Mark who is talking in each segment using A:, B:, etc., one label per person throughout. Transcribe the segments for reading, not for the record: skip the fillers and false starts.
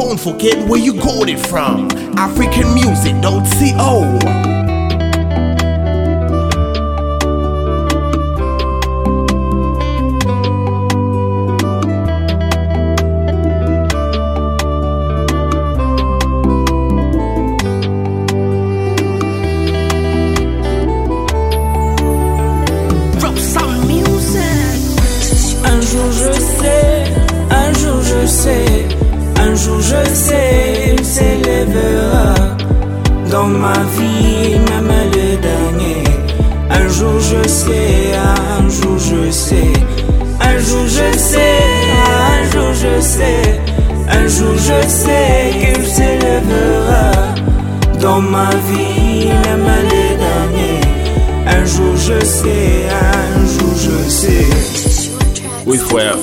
A: don't forget where you got it from. AfricanMusic.co.
B: Un jour je sais, il s'élèvera dans ma vie, même le dernier. Un jour je sais, un jour je sais, un jour je sais, un jour je sais, un jour je sais qu'il s'élèvera dans ma vie, même le dernier. Un jour je sais, un jour je sais.
C: Oui frère,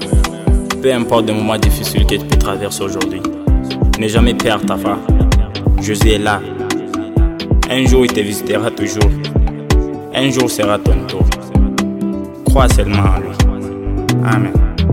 C: peu importe les moments difficiles que tu peux traverser aujourd'hui, ne jamais perdre ta foi. Jésus est là. Un jour il te visitera toujours. Un jour sera ton tour. Crois seulement en lui. Amen.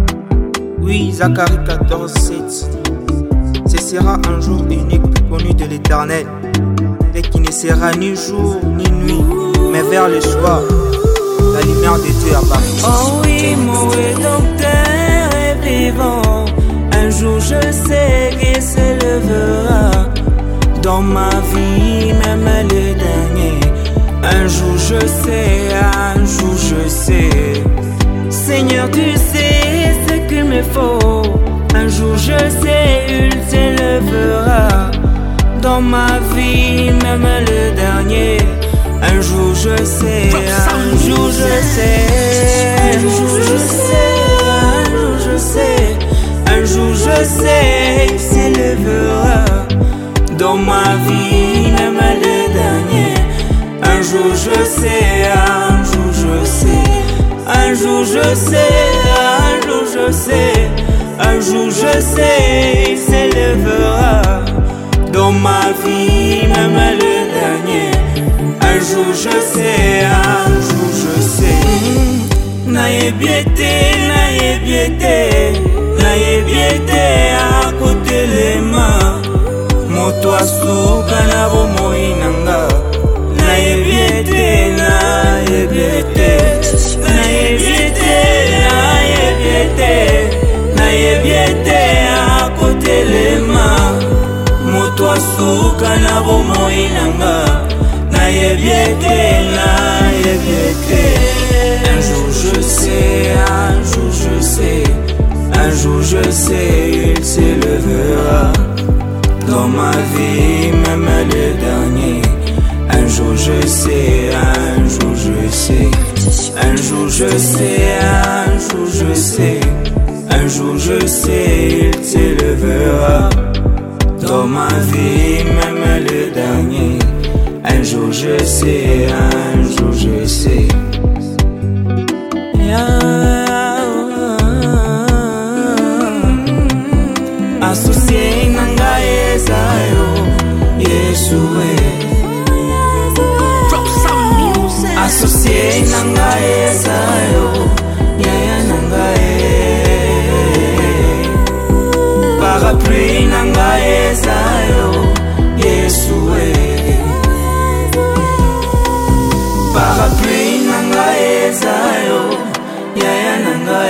B: Oui, Zacharie 14:7. Ce sera un jour unique, connu de l'Éternel, et qui ne sera ni jour ni nuit, mais vers le soir, la lumière de Dieu apparaît. Oh oui, mon rédempteur est vivant. Un jour je sais qu'il se lèvera dans ma vie, même le dernier. Un jour je sais, un jour je sais. Seigneur, tu sais ce qu'il me faut. Un jour je sais, il se lèvera dans ma vie, même le dernier. Un jour je sais, un jour je sais, un jour je sais, un jour je sais, un jour je sais, il s'élèvera dans ma vie, même le dernier. Un jour je sais, un jour je sais, un jour je sais, un jour je sais, un jour je sais, il s'élèvera dans ma vie, même le dernier. Un jour je sais, un jour je sais. Nayebiete, à côté les mains. Moto asuka na bomoi nanga. Nayebiete, à côté les mains. Moto asuka na bomoi nanga. Nayebiete. Un jour je sais, un jour je sais, un jour je sais, il s'élèvera dans ma vie, même le dernier. Un jour je sais, un jour je sais, un jour je sais, un jour je sais, un jour je sais, il s'élèvera dans ma vie, même le dernier. Un jour je sais, un jour je sais. Associé nanga esayo, Yeshua. Associé nanga esayo, yaya nanga parapluie nanga esayo, Yeshua. Parapluie nanga esayo, yaya nanga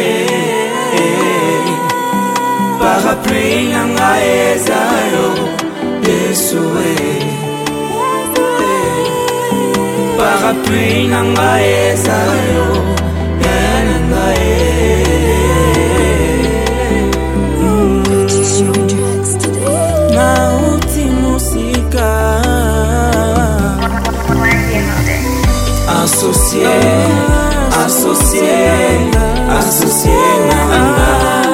B: parapluie nanga esayo, Yeshua. Parapluie nanga esayo, yaya nanga nauti musika. Associé, associé, associé nanga.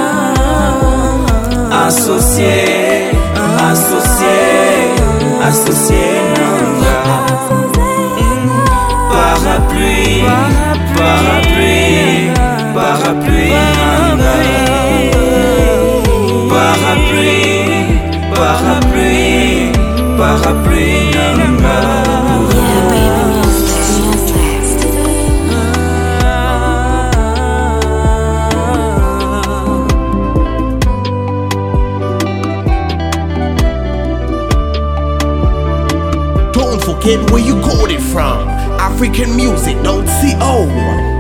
B: Associé, associé, associé nanga. Parapluie, parapluie, parapluie nanga. Parapluie, parapluie, parapluie nanga.
A: Don't forget where you got it from. African music, don't see. Oh.